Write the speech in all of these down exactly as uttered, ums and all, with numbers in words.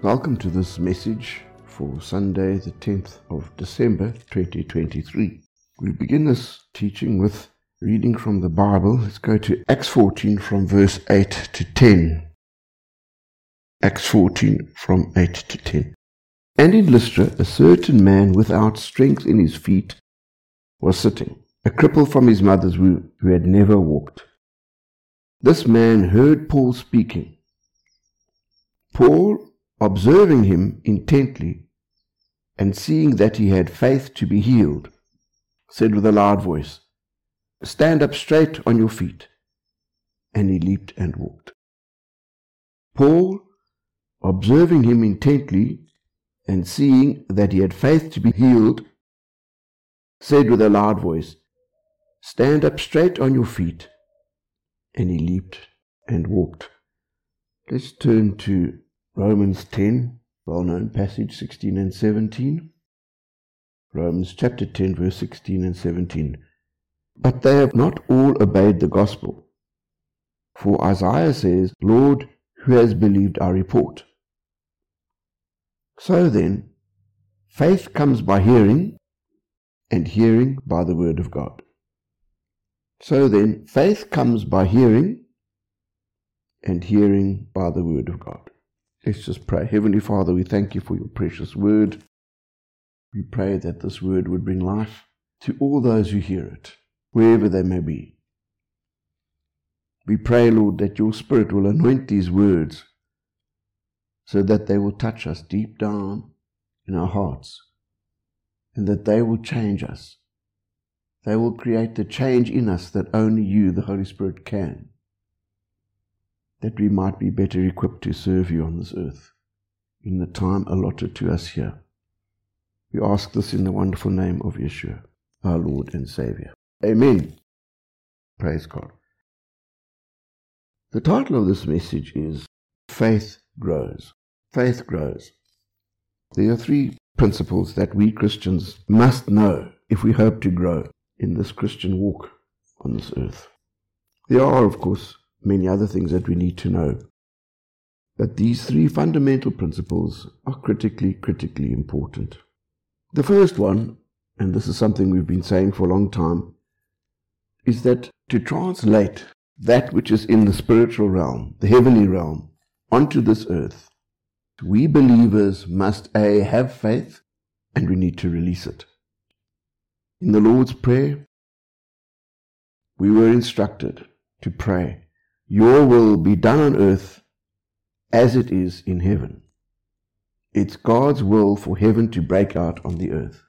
Welcome to this message for Sunday, the tenth of December, twenty twenty-three. We begin this teaching with reading from the Bible. Let's go to Acts fourteen from verse eight to ten. Acts fourteen from eight to ten. And in Lystra, a certain man without strength in his feet was sitting, a cripple from his mother's womb, who had never walked. This man heard Paul speaking. Paul, observing him intently, and seeing that he had faith to be healed, said with a loud voice, "Stand up straight on your feet." And he leaped and walked. Paul, observing him intently, and seeing that he had faith to be healed, said with a loud voice, "Stand up straight on your feet." And he leaped and walked. Let's turn to Romans ten, well-known passage sixteen and seventeen. Romans chapter ten, verse sixteen and seventeen. But they have not all obeyed the gospel. For Isaiah says, "Lord, who has believed our report?" So then, faith comes by hearing, and hearing by the word of God. So then, faith comes by hearing, and hearing by the word of God. Let's just pray. Heavenly Father, we thank you for your precious word. We pray that this word would bring life to all those who hear it, wherever they may be. We pray, Lord, that your Spirit will anoint these words so that they will touch us deep down in our hearts, and that they will change us. They will create the change in us that only you, the Holy Spirit, can, that we might be better equipped to serve you on this earth in the time allotted to us here. We ask this in the wonderful name of Yeshua, our Lord and Savior. Amen. Praise God. The title of this message is Faith Grows. Faith grows. There are three principles that we Christians must know if we hope to grow in this Christian walk on this earth. There are, of course, many other things that we need to know, but these three fundamental principles are critically, critically important. The first one, and this is something we've been saying for a long time, is that to translate that which is in the spiritual realm, the heavenly realm, onto this earth, we believers must A, have faith, and we need to release it. In the Lord's Prayer, we were instructed to pray, "Your will be done on earth as it is in heaven." It's God's will for heaven to break out on the earth.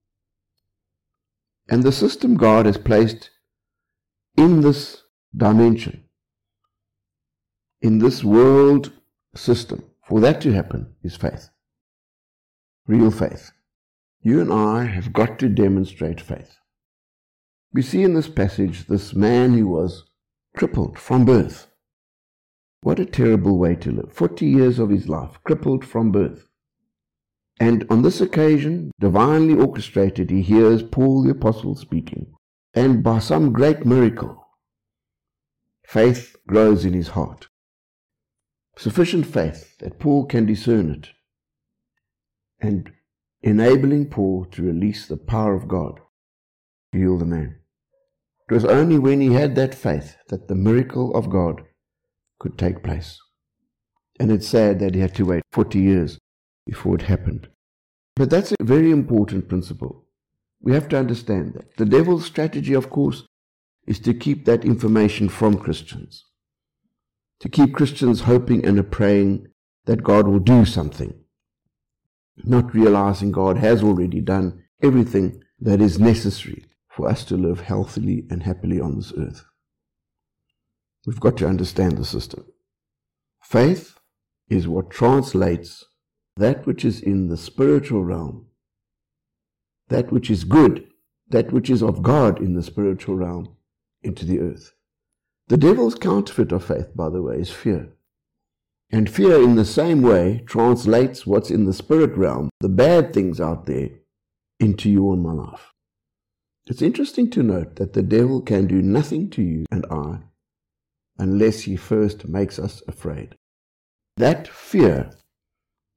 And the system God has placed in this dimension, in this world system, for that to happen is faith. Real faith. You and I have got to demonstrate faith. We see in this passage this man who was crippled from birth. What a terrible way to live. Forty years of his life, crippled from birth. And on this occasion, divinely orchestrated, he hears Paul the Apostle speaking. And by some great miracle, faith grows in his heart. Sufficient faith that Paul can discern it, and enabling Paul to release the power of God to heal the man. It was only when he had that faith that the miracle of God could take place. And it's sad that he had to wait forty years before it happened. But that's a very important principle. We have to understand that. The devil's strategy, of course, is to keep that information from Christians. To keep Christians hoping and praying that God will do something, not realizing God has already done everything that is necessary for us to live healthily and happily on this earth. We've got to understand the system. Faith is what translates that which is in the spiritual realm, that which is good, that which is of God in the spiritual realm, into the earth. The devil's counterfeit of faith, by the way, is fear. And fear in the same way translates what's in the spirit realm, the bad things out there, into your and my life. It's interesting to note that the devil can do nothing to you and I unless he first makes us afraid. That fear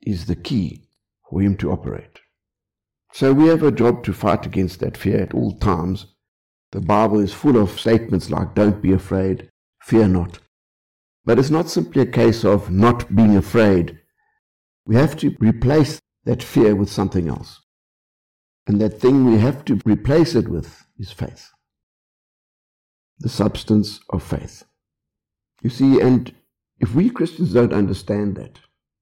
is the key for him to operate. So we have a job to fight against that fear at all times. The Bible is full of statements like, don't be afraid, fear not. But it's not simply a case of not being afraid. We have to replace that fear with something else. And that thing we have to replace it with is faith. The substance of faith. You see, and if we Christians don't understand that,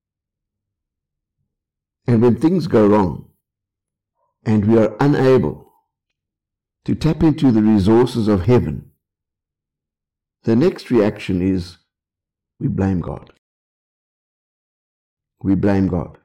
and when things go wrong, and we are unable to tap into the resources of heaven, the next reaction is we blame God. We blame God.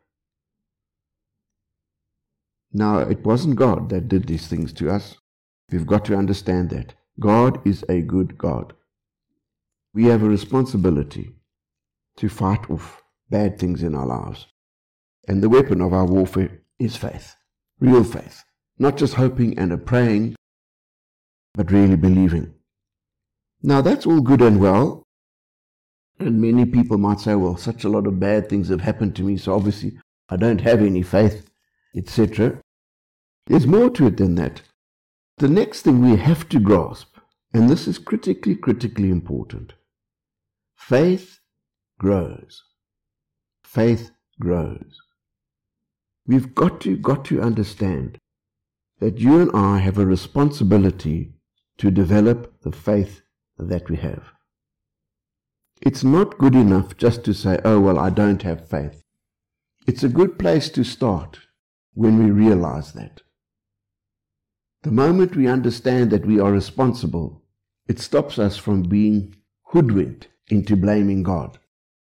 Now, it wasn't God that did these things to us. We've got to understand that. God is a good God. We have a responsibility to fight off bad things in our lives. And the weapon of our warfare is faith. Real faith. Not just hoping and a praying, but really believing. Now, that's all good and well. And many people might say, well, such a lot of bad things have happened to me, so obviously I don't have any faith, et cetera. There's more to it than that. The next thing we have to grasp, and this is critically, critically important, faith grows. Faith grows. We've got to, got to understand that you and I have a responsibility to develop the faith that we have. It's not good enough just to say, oh, well, I don't have faith. It's a good place to start when we realize that. The moment we understand that we are responsible, it stops us from being hoodwinked into blaming God.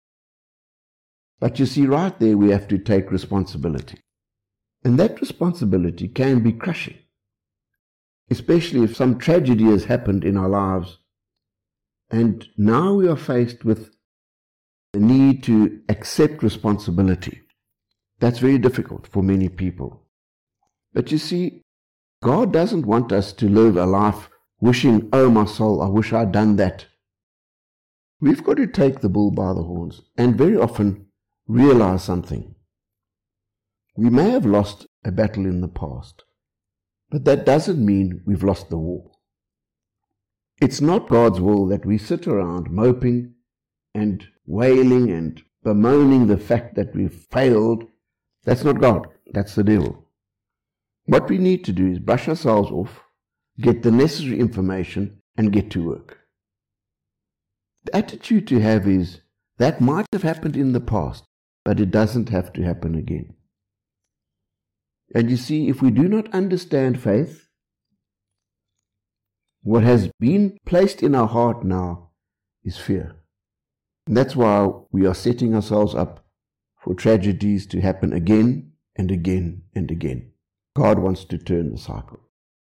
But you see, right there we have to take responsibility. And that responsibility can be crushing, especially if some tragedy has happened in our lives and now we are faced with the need to accept responsibility. That's very difficult for many people. But you see, God doesn't want us to live a life wishing, oh my soul, I wish I'd done that. We've got to take the bull by the horns and very often realize something. We may have lost a battle in the past, but that doesn't mean we've lost the war. It's not God's will that we sit around moping and wailing and bemoaning the fact that we've failed. That's not God. That's the devil. What we need to do is brush ourselves off, get the necessary information, and get to work. The attitude to have is, that might have happened in the past, but it doesn't have to happen again. And you see, if we do not understand faith, what has been placed in our heart now is fear. And that's why we are setting ourselves up for tragedies to happen again and again and again. God wants to turn the cycle.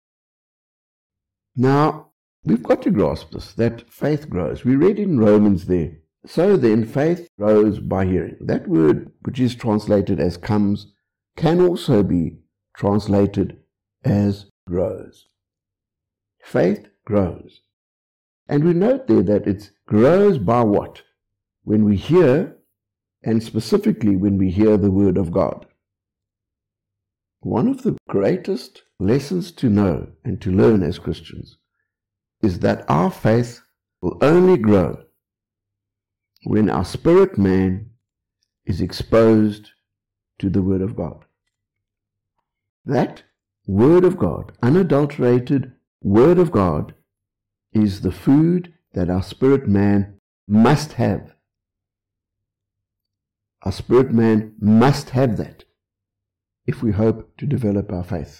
Now, we've got to grasp this, that faith grows. We read in Romans there, so then faith grows by hearing. That word, which is translated as comes, can also be translated as grows. Faith grows. And we note there that it grows by what? When we hear, and specifically when we hear the word of God. One of the greatest lessons to know and to learn as Christians is that our faith will only grow when our spirit man is exposed to the word of God. That word of God, unadulterated word of God, is the food that our spirit man must have. Our spirit man must have that if we hope to develop our faith.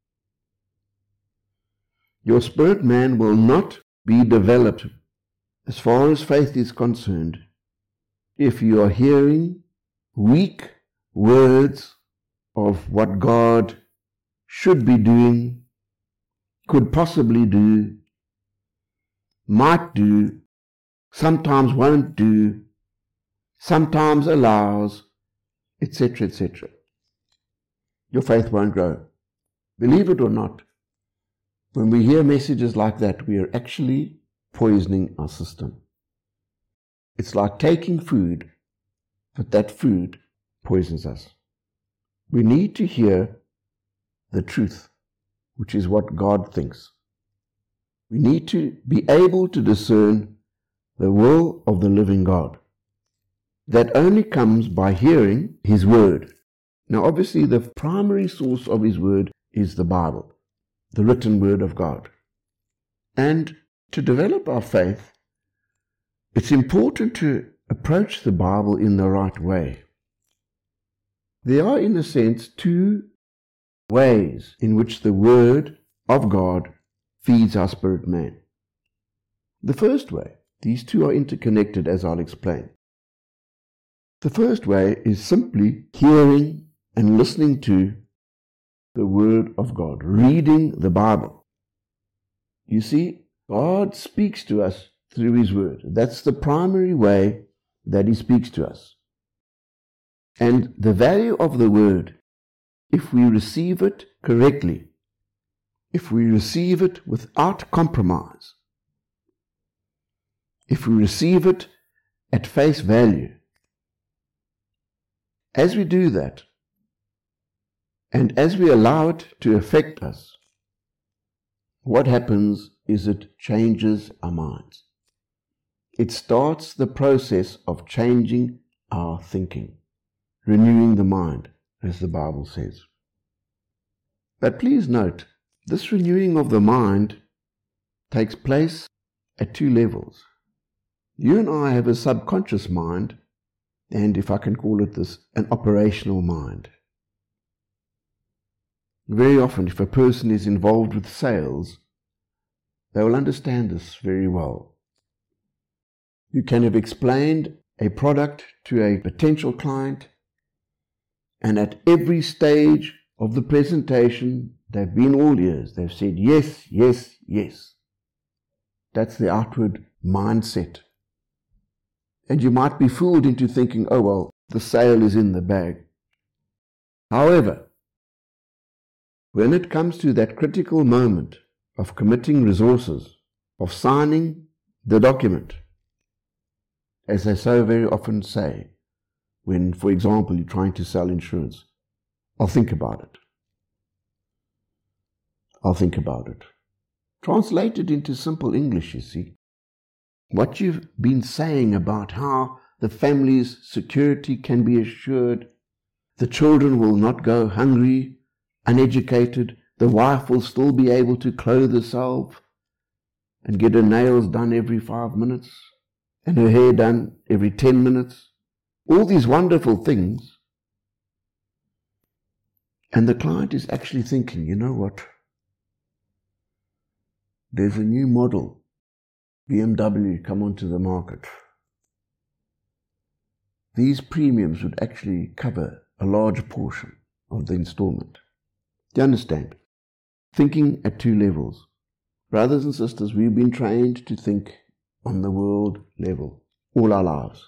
Your spirit man will not be developed as far as faith is concerned if you are hearing weak words of what God should be doing, could possibly do, might do, sometimes won't do, sometimes allows, et cetera, et cetera. Your faith won't grow. Believe it or not, when we hear messages like that, we are actually poisoning our system. It's like taking food, but that food poisons us. We need to hear the truth, which is what God thinks. We need to be able to discern the will of the living God. That only comes by hearing His Word. Now obviously the primary source of His Word is the Bible, the written Word of God. And to develop our faith, it's important to approach the Bible in the right way. There are, in a sense, two ways in which the Word of God feeds our spirit man. The first way, these two are interconnected, as I'll explain. The first way is simply hearing and listening to the Word of God, reading the Bible. You see, God speaks to us through His Word. That's the primary way that He speaks to us. And the value of the Word, if we receive it correctly, if we receive it without compromise, if we receive it at face value, as we do that, and as we allow it to affect us, what happens is it changes our minds. It starts the process of changing our thinking, renewing the mind, as the Bible says. But please note, this renewing of the mind takes place at two levels. You and I have a subconscious mind, and if I can call it this, an operational mind. Very often, if a person is involved with sales, they will understand this very well. You can have explained a product to a potential client, and at every stage of the presentation, they've been all ears. They've said yes, yes, yes. That's the outward mindset. And you might be fooled into thinking, oh well, the sale is in the bag. However, when it comes to that critical moment of committing resources, of signing the document, as they so very often say, when, for example, you're trying to sell insurance, I'll think about it. I'll think about it. Translated into simple English, you see. What you've been saying about how the family's security can be assured, the children will not go hungry, uneducated, the wife will still be able to clothe herself and get her nails done every five minutes and her hair done every ten minutes. All these wonderful things. And the client is actually thinking, you know what? There's a new model, B M W, come onto the market. These premiums would actually cover a large portion of the installment. Do you understand? Thinking at two levels. Brothers and sisters, we've been trained to think on the world level all our lives.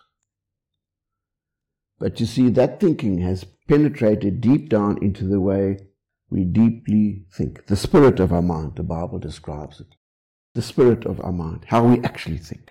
But you see, that thinking has penetrated deep down into the way we deeply think. The spirit of our mind, the Bible describes it. The spirit of our mind, how we actually think.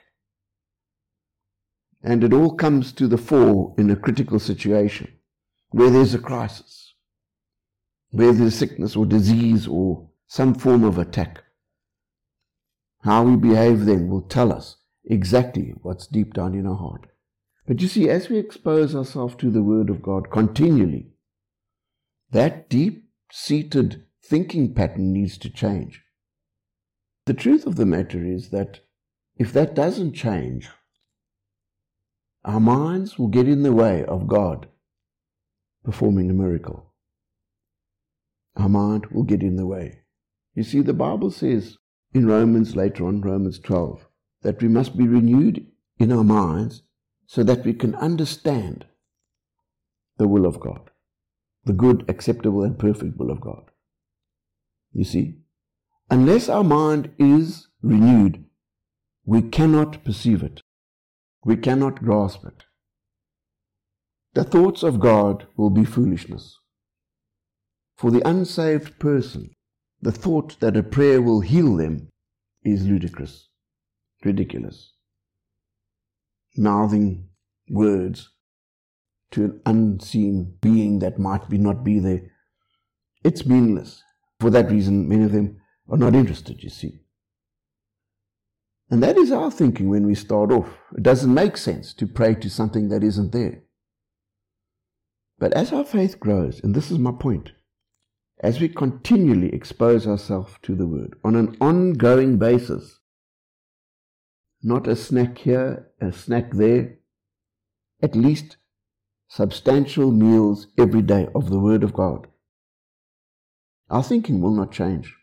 And it all comes to the fore in a critical situation, where there's a crisis, where there's sickness or disease or some form of attack. How we behave then will tell us exactly what's deep down in our heart. But you see, as we expose ourselves to the Word of God continually, that deep-seated thinking pattern needs to change. The truth of the matter is that if that doesn't change, our minds will get in the way of God performing a miracle. Our mind will get in the way. You see, the Bible says in Romans, later on, Romans twelve, that we must be renewed in our minds so that we can understand the will of God, the good, acceptable, and perfect will of God. You see, unless our mind is renewed, we cannot perceive it. We cannot grasp it. The thoughts of God will be foolishness. For the unsaved person, the thought that a prayer will heal them is ludicrous, ridiculous. Mouthing words to an unseen being that might be not be there, it's meaningless. For that reason, many of them are not interested, you see. And that is our thinking when we start off. It doesn't make sense to pray to something that isn't there. But as our faith grows, and this is my point, as we continually expose ourselves to the Word on an ongoing basis, not a snack here, a snack there, at least substantial meals every day of the Word of God, our thinking will not change.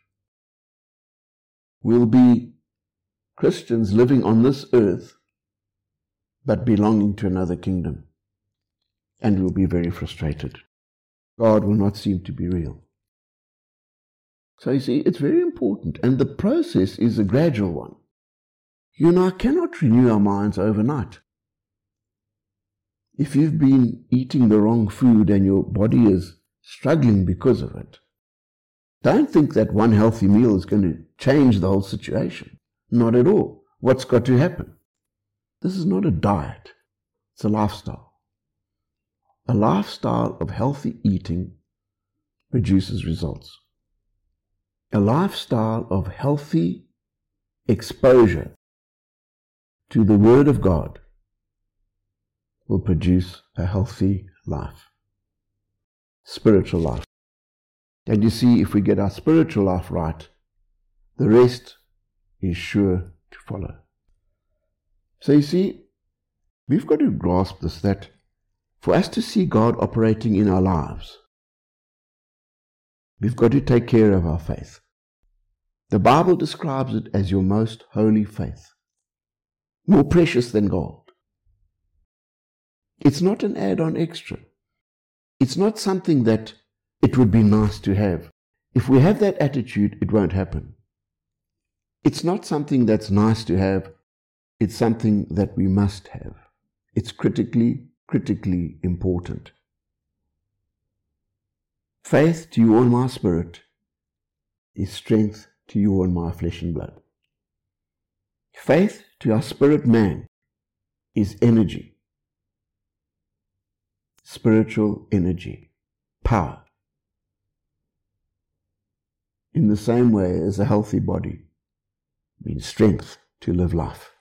We'll be Christians living on this earth, but belonging to another kingdom. And we'll be very frustrated. God will not seem to be real. So you see, it's very important. And the process is a gradual one. You and I cannot renew our minds overnight. If you've been eating the wrong food and your body is struggling because of it, don't think that one healthy meal is going to change the whole situation. Not at all. What's got to happen? This is not a diet. It's a lifestyle. A lifestyle of healthy eating produces results. A lifestyle of healthy exposure to the Word of God will produce a healthy life, spiritual life. And you see, if we get our spiritual life right, the rest is sure to follow. So you see, we've got to grasp this, that for us to see God operating in our lives, we've got to take care of our faith. The Bible describes it as your most holy faith, more precious than gold. It's not an add-on extra. It's not something that it would be nice to have. If we have that attitude, it won't happen. It's not something that's nice to have. It's something that we must have. It's critically, critically important. Faith to you and my spirit is strength to you and my flesh and blood. Faith to our spirit man is energy, spiritual energy, power. In the same way as a healthy body means strength to live life.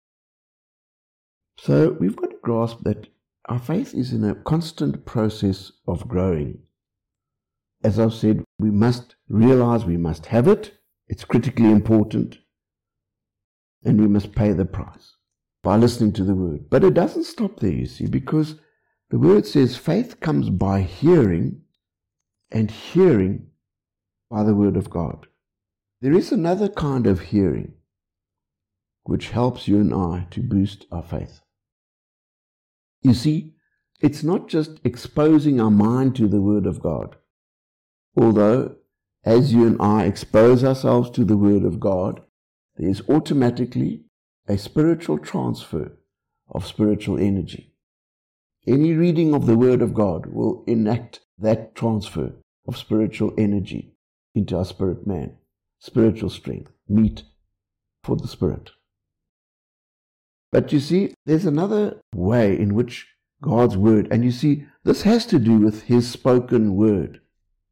So we've got to grasp that our faith is in a constant process of growing. As I've said, we must realize we must have it. It's critically important. And we must pay the price by listening to the Word. But it doesn't stop there, you see, because the Word says faith comes by hearing, and hearing by the Word of God. There is another kind of hearing which helps you and I to boost our faith. You see, it's not just exposing our mind to the Word of God. Although, as you and I expose ourselves to the Word of God, there is automatically a spiritual transfer of spiritual energy. Any reading of the Word of God will enact that transfer of spiritual energy into our spirit man, spiritual strength, meat for the spirit. But you see, there's another way in which God's Word, and you see, this has to do with His spoken Word.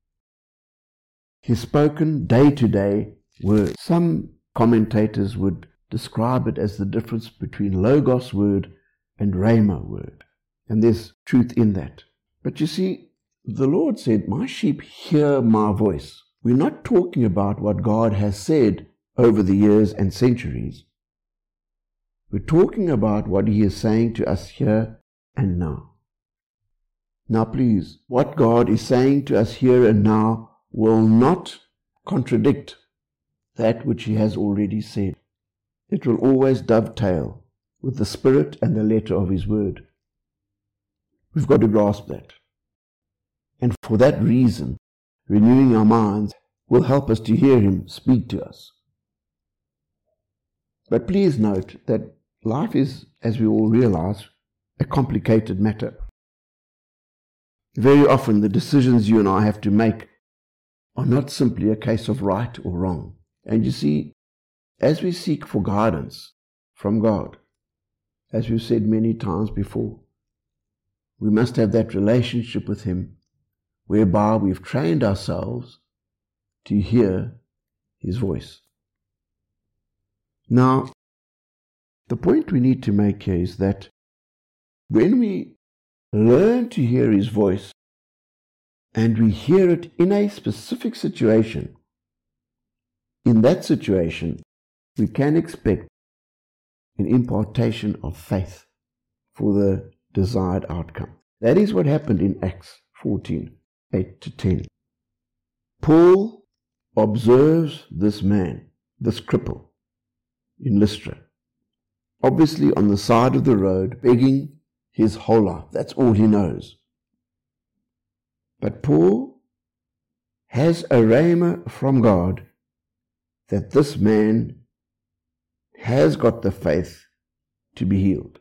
His spoken day-to-day Word. Some commentators would describe it as the difference between Logos Word and Rhema Word. And there's truth in that. But you see, the Lord said, my sheep hear my voice. We're not talking about what God has said over the years and centuries. We're talking about what He is saying to us here and now. Now please, what God is saying to us here and now will not contradict that which He has already said. It will always dovetail with the spirit and the letter of His Word. We've got to grasp that. And for that reason, renewing our minds will help us to hear Him speak to us. But please note that life is, as we all realize, a complicated matter. Very often the decisions you and I have to make are not simply a case of right or wrong. And you see, as we seek for guidance from God, as we've said many times before, We must have that relationship with Him whereby we've trained ourselves to hear His voice. Now, the point we need to make here is that when we learn to hear His voice and we hear it in a specific situation, in that situation, we can expect an impartation of faith for the desired outcome. That is what happened in Acts fourteen, eight to ten. Paul observes this man, this cripple, in Lystra, obviously on the side of the road, begging his whole life. That's all he knows. But Paul has a rhema from God that this man has got the faith to be healed.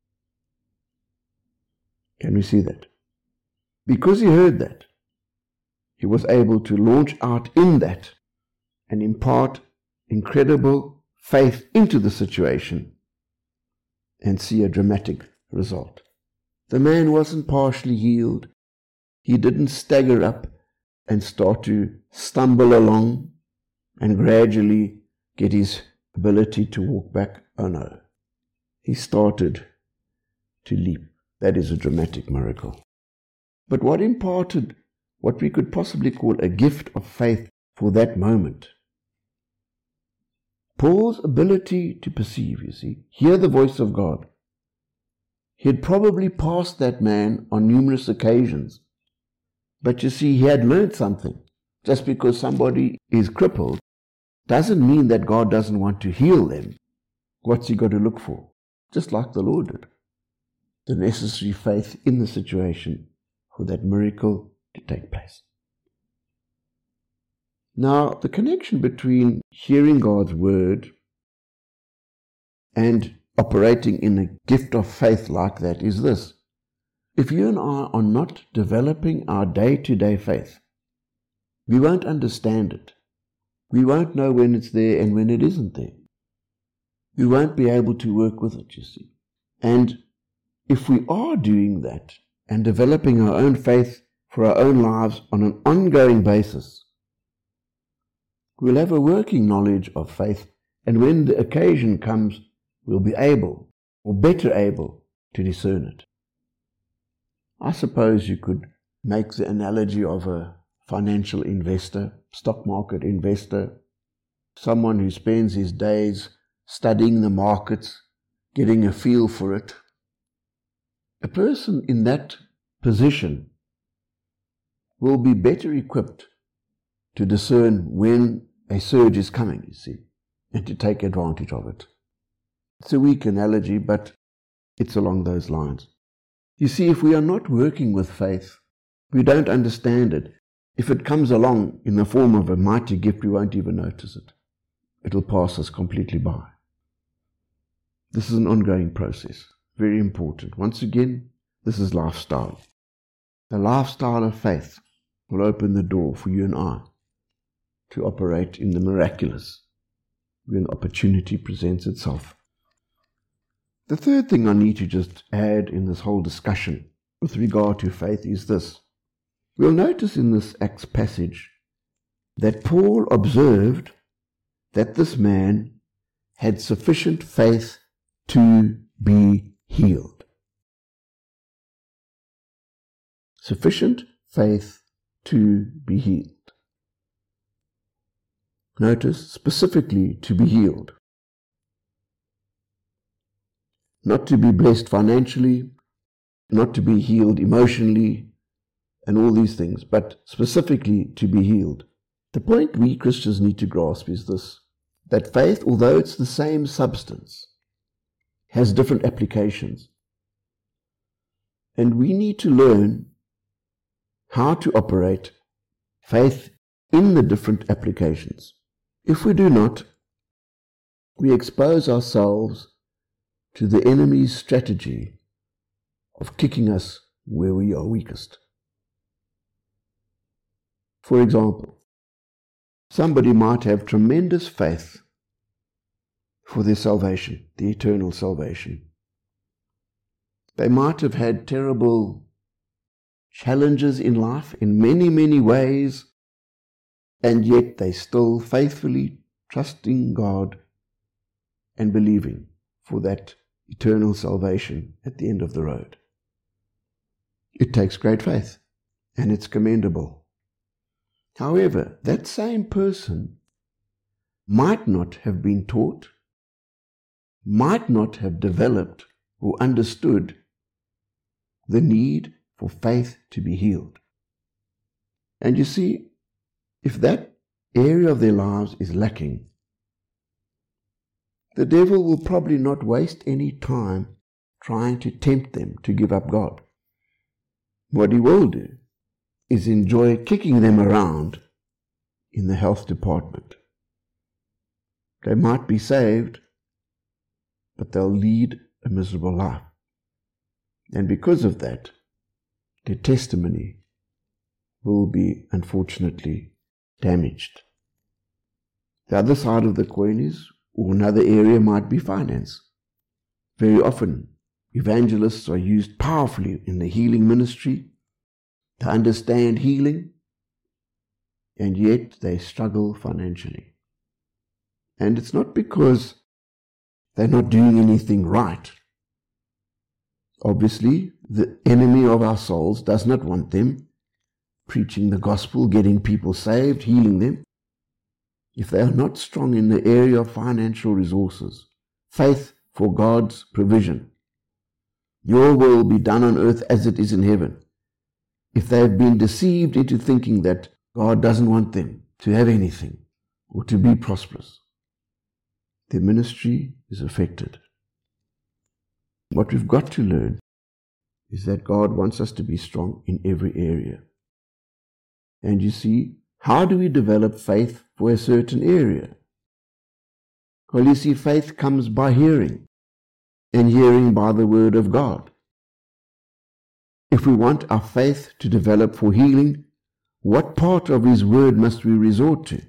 Can we see that? Because he heard that, he was able to launch out in that and impart incredible faith into the situation and see a dramatic result. The man wasn't partially healed. He didn't stagger up and start to stumble along and gradually get his ability to walk back. Oh no. He started to leap. That is a dramatic miracle. But what imparted what we could possibly call a gift of faith for that moment? Paul's ability to perceive, you see, hear the voice of God. He had probably passed that man on numerous occasions. But you see, he had learned something. Just because somebody is crippled doesn't mean that God doesn't want to heal them. What's he got to look for? Just like the Lord did. The necessary faith in the situation for that miracle to take place. Now, the connection between hearing God's word and operating in a gift of faith like that is this. If you and I are not developing our day-to-day faith, we won't understand it. We won't know when it's there and when it isn't there. We won't be able to work with it, you see. And if we are doing that and developing our own faith for our own lives on an ongoing basis, we'll have a working knowledge of faith, and when the occasion comes, we'll be able, or better able, to discern it. I suppose you could make the analogy of a financial investor, stock market investor, someone who spends his days studying the markets, getting a feel for it. A person in that position will be better equipped to discern when a surge is coming, you see, and to take advantage of it. It's a weak analogy, but it's along those lines. You see, if we are not working with faith, we don't understand it. If it comes along in the form of a mighty gift, we won't even notice it. It'll pass us completely by. This is an ongoing process. Very important. Once again, this is lifestyle. The lifestyle of faith will open the door for you and I to operate in the miraculous when opportunity presents itself. The third thing I need to just add in this whole discussion with regard to faith is this. We'll notice in this Acts passage that Paul observed that this man had sufficient faith to be healed. Sufficient faith to be healed. Notice, specifically to be healed. Not to be blessed financially, not to be healed emotionally, and all these things, but specifically to be healed. The point we Christians need to grasp is this, that faith, although it's the same substance, has different applications. And we need to learn how to operate faith in the different applications. If we do not, we expose ourselves to the enemy's strategy of kicking us where we are weakest. For example, somebody might have tremendous faith for their salvation, the eternal salvation. They might have had terrible challenges in life in many, many ways, and yet they still faithfully trusting God and believing for that eternal salvation at the end of the road. It takes great faith, and it's commendable. However, that same person might not have been taught, might not have developed or understood the need for faith to be healed. And you see, if that area of their lives is lacking, the devil will probably not waste any time trying to tempt them to give up God. What he will do is enjoy kicking them around in the health department. They might be saved, but they'll lead a miserable life. And because of that, their testimony will be, unfortunately, damaged. The other side of the coin is, or another area might be finance. Very often, evangelists are used powerfully in the healing ministry to understand healing, and yet they struggle financially. And it's not because they're not doing anything right. Obviously, the enemy of our souls does not want them preaching the gospel, getting people saved, healing them. If they are not strong in the area of financial resources, faith for God's provision, your will be done on earth as it is in heaven. If they have been deceived into thinking that God doesn't want them to have anything or to be prosperous, their ministry is affected. What we've got to learn is that God wants us to be strong in every area. And you see, how do we develop faith for a certain area? Well, you see, faith comes by hearing, and hearing by the word of God. If we want our faith to develop for healing, what part of His word must we resort to?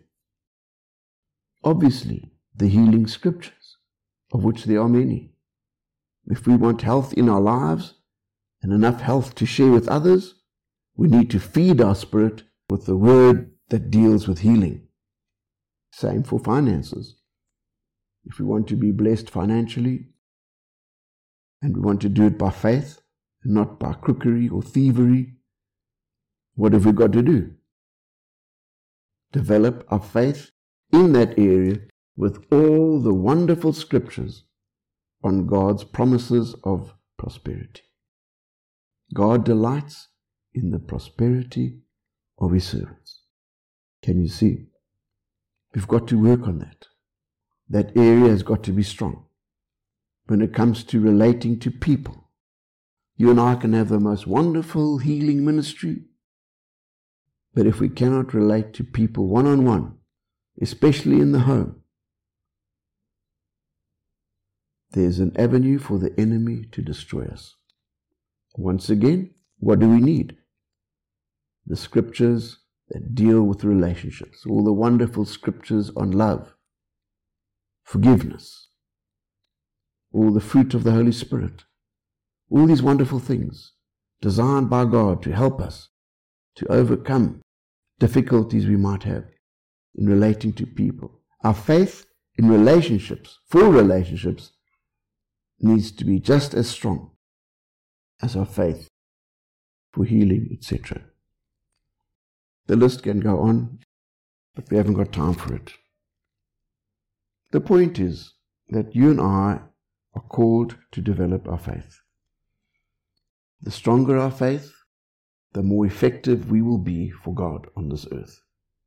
Obviously, the healing scriptures, of which there are many. If we want health in our lives and enough health to share with others, we need to feed our spirit with the word that deals with healing. Same for finances. If we want to be blessed financially, and we want to do it by faith, and not by crookery or thievery, what have we got to do? Develop our faith in that area with all the wonderful scriptures on God's promises of prosperity. God delights in the prosperity of His servants. Can you see? We've got to work on that. That area has got to be strong. When it comes to relating to people, you and I can have the most wonderful healing ministry, but if we cannot relate to people one-on-one, especially in the home, there's an avenue for the enemy to destroy us. Once again, what do we need? The scriptures that deal with relationships, all the wonderful scriptures on love, forgiveness, all the fruit of the Holy Spirit, all these wonderful things designed by God to help us to overcome difficulties we might have in relating to people. Our faith in relationships, for relationships, needs to be just as strong as our faith for healing, et cetera. The list can go on, but we haven't got time for it. The point is that you and I are called to develop our faith. The stronger our faith, the more effective we will be for God on this earth.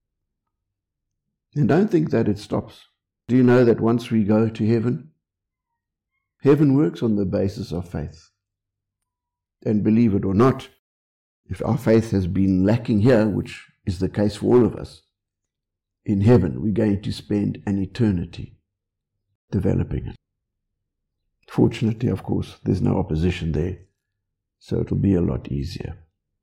And don't think that it stops. Do you know that once we go to heaven, heaven works on the basis of faith? And believe it or not, if our faith has been lacking here, which is the case for all of us, in heaven we're going to spend an eternity developing it. Fortunately, of course, there's no opposition there, so it'll be a lot easier.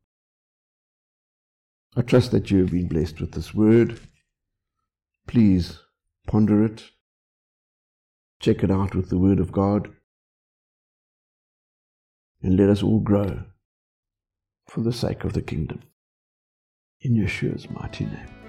I trust that you have been blessed with this word. Please ponder it. Check it out with the Word of God. And let us all grow for the sake of the kingdom. In Yeshua's mighty name.